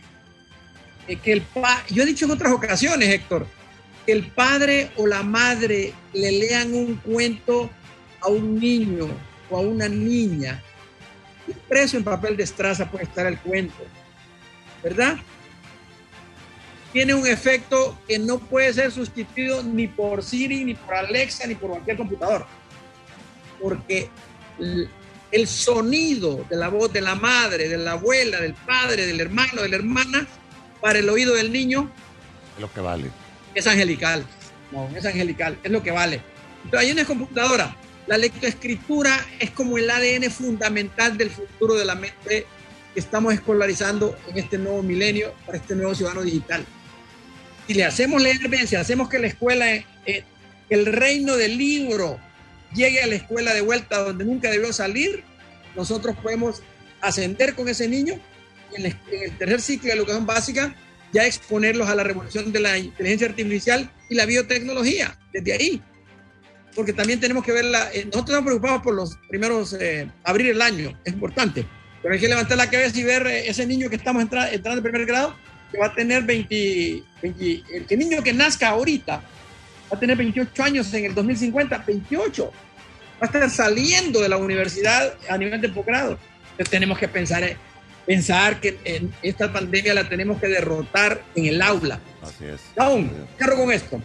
Yo he dicho en otras ocasiones, Héctor, que el padre o la madre le lean un cuento a un niño o a una niña. Impreso en papel de estraza puede estar el cuento, ¿verdad? Tiene un efecto que no puede ser sustituido ni por Siri, ni por Alexa, ni por cualquier computador. Porque el sonido de la voz de la madre, de la abuela, del padre, del hermano, de la hermana, para el oído del niño, es lo que vale. Es angelical. No, es angelical, es lo que vale. Entonces, ahí en la computadora, la lectoescritura es como el ADN fundamental del futuro de la mente que estamos escolarizando en este nuevo milenio, para este nuevo ciudadano digital. Si le hacemos leer bien, si hacemos que la escuela, el reino del libro llegue a la escuela de vuelta donde nunca debió salir, nosotros podemos ascender con ese niño y en el tercer ciclo de educación básica ya exponerlos a la revolución de la inteligencia artificial y la biotecnología, desde ahí. Porque también tenemos que verla, nosotros estamos preocupados por los primeros, abrir el año, es importante, pero hay que levantar la cabeza y ver ese niño que estamos entrando en primer grado, que va a tener el niño que nazca ahorita, va a tener 28 años en el 2050, 28, va a estar saliendo de la universidad a nivel de posgrado. Entonces tenemos que pensar que esta pandemia la tenemos que derrotar en el aula. Así es. Aún, cierro con esto.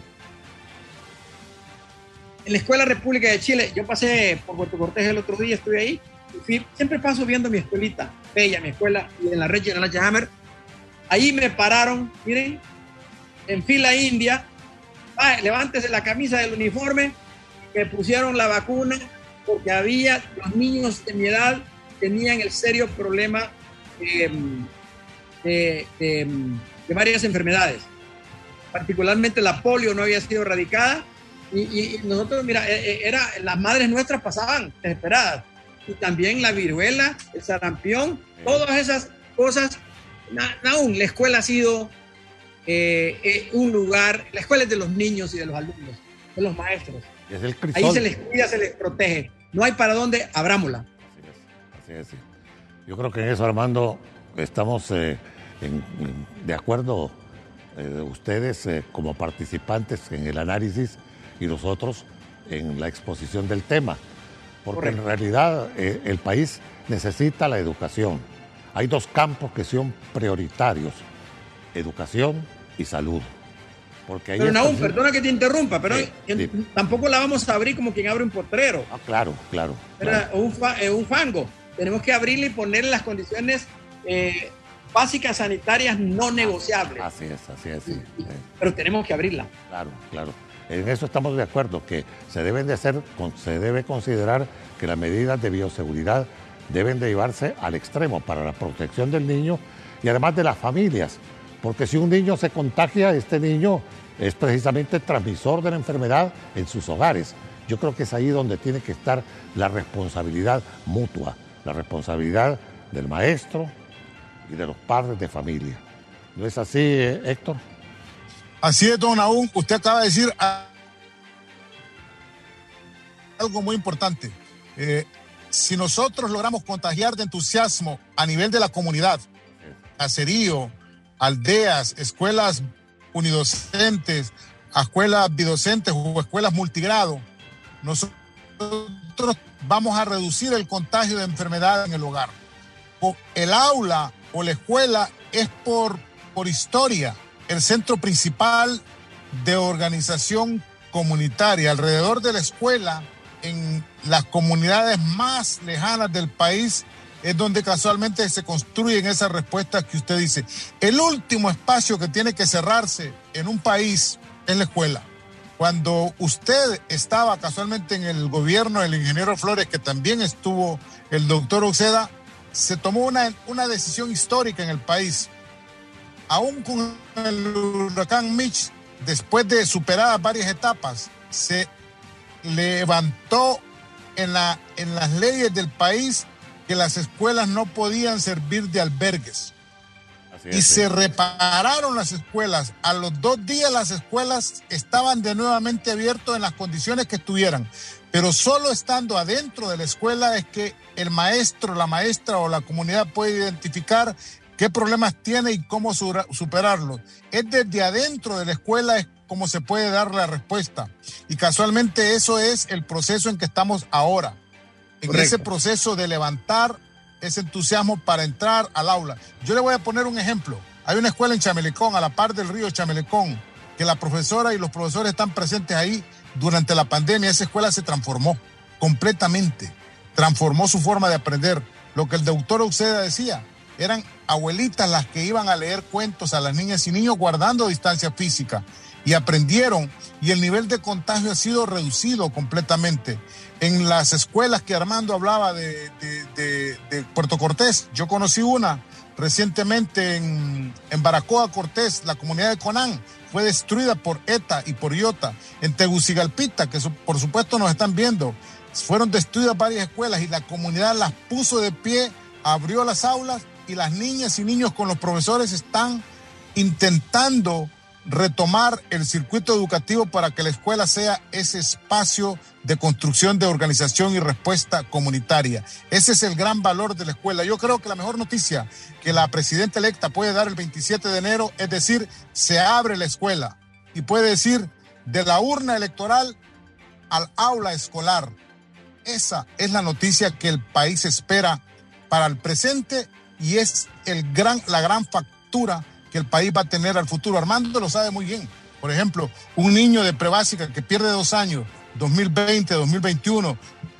En la Escuela República de Chile, yo pasé por Puerto Cortés el otro día, estuve ahí, y siempre paso viendo mi escuelita, bella mi escuela, y en la red General Hammer. Ahí me pararon, miren, en fila india, levántese la camisa del uniforme, me pusieron la vacuna, porque los niños de mi edad tenían el serio problema de varias enfermedades, particularmente la polio no había sido erradicada y nosotros, mira, las madres nuestras pasaban desesperadas, y también la viruela, el sarampión, todas esas cosas. Aún la escuela ha sido un lugar, la escuela es de los niños y de los alumnos, de los maestros. Es el crisol. Ahí se les cuida, se les protege, no hay para dónde, abrámosla. Así es. Yo creo que en eso, Armando, estamos de acuerdo, ustedes como participantes en el análisis y nosotros en la exposición del tema, porque correcto, en realidad el país necesita la educación. Hay dos campos que son prioritarios, educación y salud. Porque ahí pero Nahum, perdona que te interrumpa, pero tampoco la vamos a abrir como quien abre un potrero. Claro. Un fango. Tenemos que abrirle y ponerle las condiciones básicas sanitarias no negociables. Así es. Pero tenemos que abrirla. Claro. En eso estamos de acuerdo, que se debe considerar que las medidas de bioseguridad deben de llevarse al extremo para la protección del niño y además de las familias, porque si un niño se contagia, este niño es precisamente transmisor de la enfermedad en sus hogares. Yo creo que es ahí donde tiene que estar la responsabilidad mutua, la responsabilidad del maestro y de los padres de familia. ¿No es así, Héctor? Así es, don Nahum. Usted acaba de decir algo muy importante. Si nosotros logramos contagiar de entusiasmo a nivel de la comunidad, caserío, aldeas, escuelas unidocentes, a escuelas bidocentes o escuelas multigrado, nosotros vamos a reducir el contagio de enfermedad en el hogar. El aula o la escuela es por historia el centro principal de organización comunitaria. Alrededor de la escuela, en las comunidades más lejanas del país, es donde casualmente se construyen esas respuestas que usted dice. El último espacio que tiene que cerrarse en un país es la escuela. Cuando usted estaba casualmente en el gobierno del ingeniero Flores, que también estuvo el doctor Uceda, se tomó una decisión histórica en el país. Aún con el huracán Mitch, después de superadas varias etapas, se levantó en las leyes del país que las escuelas no podían servir de albergues. Y se repararon las escuelas. A los 2 días las escuelas estaban de nuevamente abiertas en las condiciones que estuvieran. Pero solo estando adentro de la escuela es que el maestro, la maestra o la comunidad puede identificar qué problemas tiene y cómo superarlos. Es desde adentro de la escuela es como se puede dar la respuesta. Y casualmente eso es el proceso en que estamos ahora. En Correcto. Ese proceso de levantar ese entusiasmo para entrar al aula. Yo le voy a poner un ejemplo. Hay una escuela en Chamelecón, a la par del río Chamelecón, que la profesora y los profesores están presentes ahí durante la pandemia. Esa escuela se transformó completamente. Transformó su forma de aprender. Lo que el doctor Uceda decía, eran abuelitas las que iban a leer cuentos a las niñas y niños guardando distancia física. Y aprendieron, y el nivel de contagio ha sido reducido completamente. En las escuelas que Armando hablaba de Puerto Cortés, yo conocí una recientemente en Baracoa Cortés, la comunidad de Conán, fue destruida por ETA y por IOTA. En Tegucigalpita, que por supuesto nos están viendo, fueron destruidas varias escuelas y la comunidad las puso de pie, abrió las aulas y las niñas y niños con los profesores están intentando retomar el circuito educativo para que la escuela sea ese espacio de construcción de organización y respuesta comunitaria. Ese es el gran valor de la escuela. Yo creo que la mejor noticia que la presidenta electa puede dar el 27 de enero es decir, se abre la escuela y puede decir de la urna electoral al aula escolar. Esa es la noticia que el país espera para el presente y es la gran factura que el país va a tener al futuro. Armando lo sabe muy bien. Por ejemplo, un niño de prebásica que pierde 2 años, 2020, 2021,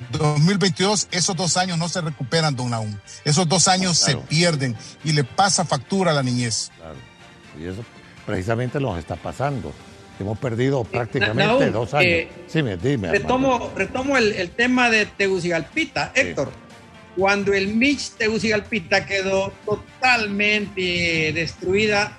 2022, esos 2 años no se recuperan, don Nahum. Esos 2 años se pierden y le pasa factura a la niñez. Claro. Y eso precisamente nos está pasando. Hemos perdido prácticamente 2 años. Sí, dime. Retomo el tema de Tegucigalpita, Héctor. Sí. Cuando el Mitch Tegucigalpita quedó totalmente destruida,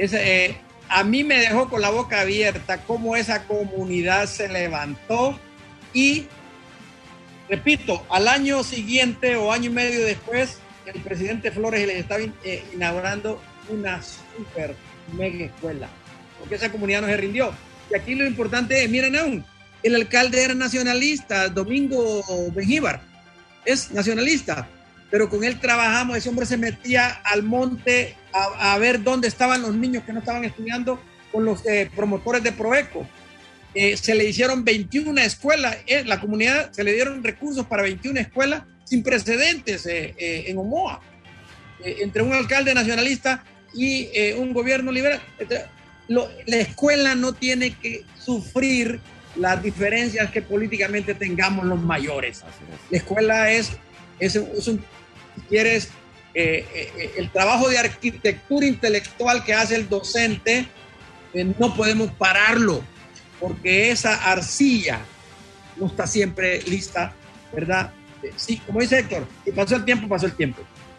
a mí me dejó con la boca abierta cómo esa comunidad se levantó y, repito, al año siguiente o año y medio después, el presidente Flores les estaba inaugurando una super mega escuela, porque esa comunidad no se rindió. Y aquí lo importante es, miren aún, el alcalde era nacionalista, Domingo Benjíbar, es nacionalista, pero con él trabajamos. Ese hombre se metía al monte a ver dónde estaban los niños que no estaban estudiando con los promotores de Proeco. Se le hicieron 21 escuelas, la comunidad se le dieron recursos para 21 escuelas sin precedentes en Omoa, entre un alcalde nacionalista y un gobierno liberal. La escuela no tiene que sufrir las diferencias que políticamente tengamos los mayores. La escuela es un, si quieres, el trabajo de arquitectura intelectual que hace el docente, no podemos pararlo, porque esa arcilla no está siempre lista, ¿verdad? Sí, como dice Héctor, si pasó el tiempo, pasó el tiempo.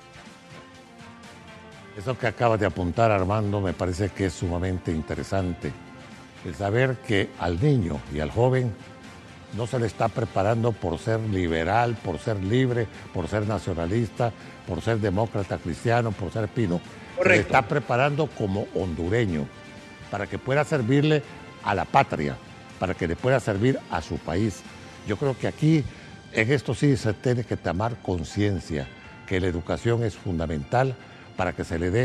Eso que acabas de apuntar, Armando, me parece que es sumamente interesante. El saber que al niño y al joven no se le está preparando por ser liberal, por ser libre, por ser nacionalista, por ser demócrata cristiano, por ser pino. Correcto. Se le está preparando como hondureño, para que pueda servirle a la patria, para que le pueda servir a su país. Yo creo que aquí, en esto sí se tiene que tomar conciencia, que la educación es fundamental para que se le dé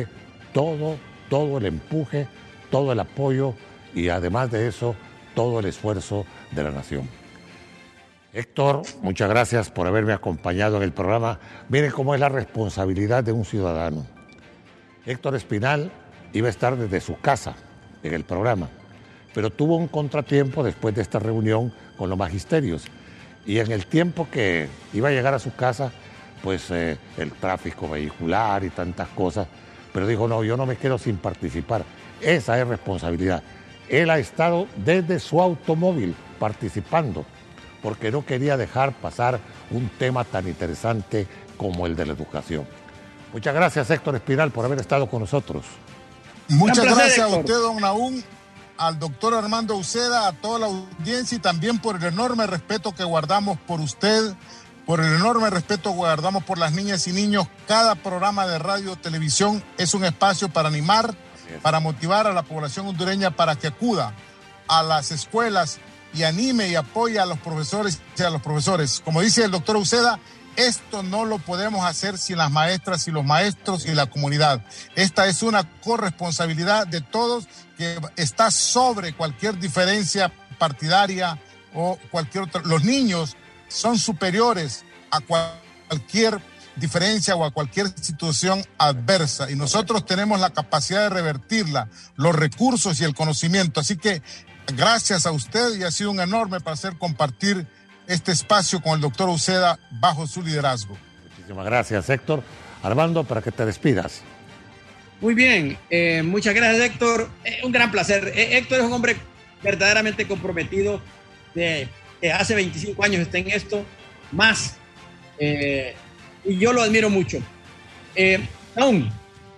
todo el empuje, todo el apoyo y además de eso, todo el esfuerzo de la nación. Héctor, muchas gracias por haberme acompañado en el programa. Miren cómo es la responsabilidad de un ciudadano. Héctor Espinal iba a estar desde su casa en el programa, pero tuvo un contratiempo después de esta reunión con los magisterios. Y en el tiempo que iba a llegar a su casa, pues el tráfico vehicular y tantas cosas, pero dijo, no, yo no me quedo sin participar. Esa es responsabilidad. Él ha estado desde su automóvil participando, porque no quería dejar pasar un tema tan interesante como el de la educación. Muchas gracias, Héctor Espinal, por haber estado con nosotros. Muchas gracias a usted, don Nahum, al doctor Armando Uceda, a toda la audiencia y también por el enorme respeto que guardamos por usted, por el enorme respeto que guardamos por las niñas y niños. Cada programa de radio o televisión es un espacio para animar, para motivar a la población hondureña para que acuda a las escuelas y anime y apoye a los profesores y a los profesores. Como dice el doctor Uceda, esto no lo podemos hacer sin las maestras y los maestros y la comunidad. Esta es una corresponsabilidad de todos que está sobre cualquier diferencia partidaria o cualquier otra. Los niños son superiores a cualquier diferencia o a cualquier situación adversa y nosotros tenemos la capacidad de revertirla, los recursos y el conocimiento. Así que gracias a usted y ha sido un enorme placer compartir este espacio con el doctor Uceda bajo su liderazgo. Muchísimas gracias, Héctor. Armando, para que te despidas. Muy bien, muchas gracias, Héctor. Un gran placer. Héctor es un hombre verdaderamente comprometido, que hace 25 años está en esto, más, y yo lo admiro mucho. Aún,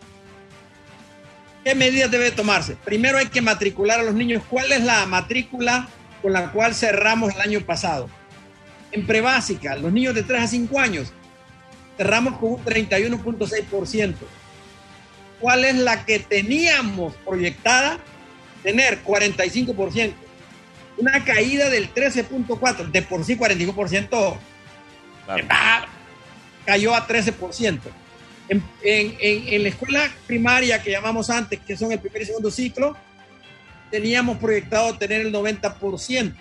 ¿qué medidas debe tomarse? Primero hay que matricular a los niños. ¿Cuál es la matrícula con la cual cerramos el año pasado? En prebásica, los niños de 3 a 5 años, cerramos con un 31.6%. ¿Cuál es la que teníamos proyectada? Tener 45%. Una caída del 13.4%. De por sí 45%, claro, cayó a 13%. En la escuela primaria que llamamos antes, que son el primer y segundo ciclo, teníamos proyectado tener el 90%.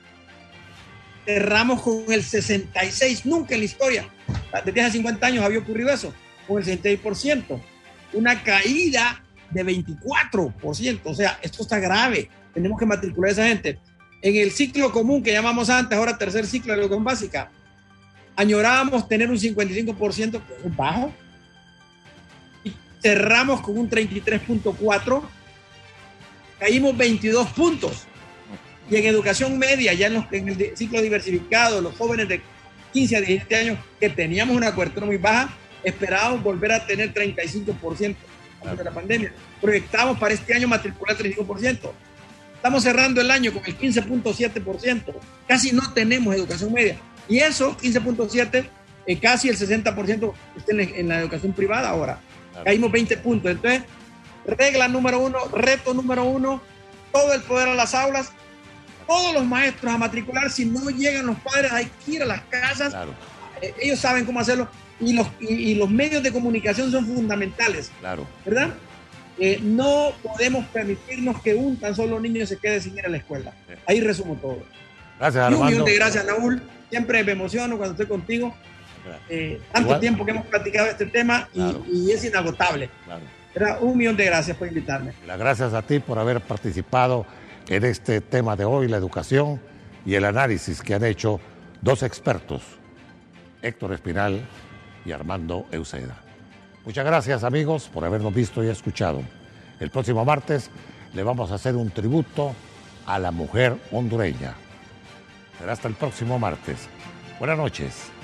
Cerramos con el 66%. Nunca en la historia, desde hace 50 años había ocurrido eso, con el 66%. Una caída de 24%. O sea, esto está grave. Tenemos que matricular a esa gente. En el ciclo común que llamamos antes, ahora tercer ciclo de la educación básica, añorábamos tener un 55%, que es bajo, y cerramos con un 33.4%, caímos 22 puntos. Y en educación media, ya en el ciclo diversificado, los jóvenes de 15 a 17 años, que teníamos una cobertura muy baja, esperábamos volver a tener 35% antes de la pandemia. Proyectamos para este año matricular 35%. Estamos cerrando el año con el 15.7%. Casi no tenemos educación media. Y eso, 15.7%, casi el 60% está en la educación privada ahora. Claro. Caímos 20 puntos. Entonces, regla número 1, reto número 1, todo el poder a las aulas, todos los maestros a matricular. Si no llegan los padres, hay que ir a las casas. Claro. Ellos saben cómo hacerlo. Y los medios de comunicación son fundamentales. Claro. ¿Verdad? No podemos permitirnos que un tan solo niño se quede sin ir a la escuela. Sí. Ahí resumo todo. Gracias, Armando. Y un millón de gracias, Nahum. Siempre me emociono cuando estoy contigo. Tanto tiempo que hemos platicado este tema, claro, y es inagotable. Claro. Un millón de gracias por invitarme. Las gracias a ti por haber participado en este tema de hoy, la educación y el análisis que han hecho dos expertos, Héctor Espinal y Armando Uceda. Muchas gracias, amigos, por habernos visto y escuchado. El próximo martes le vamos a hacer un tributo a la mujer hondureña. Será hasta el próximo martes. Buenas noches.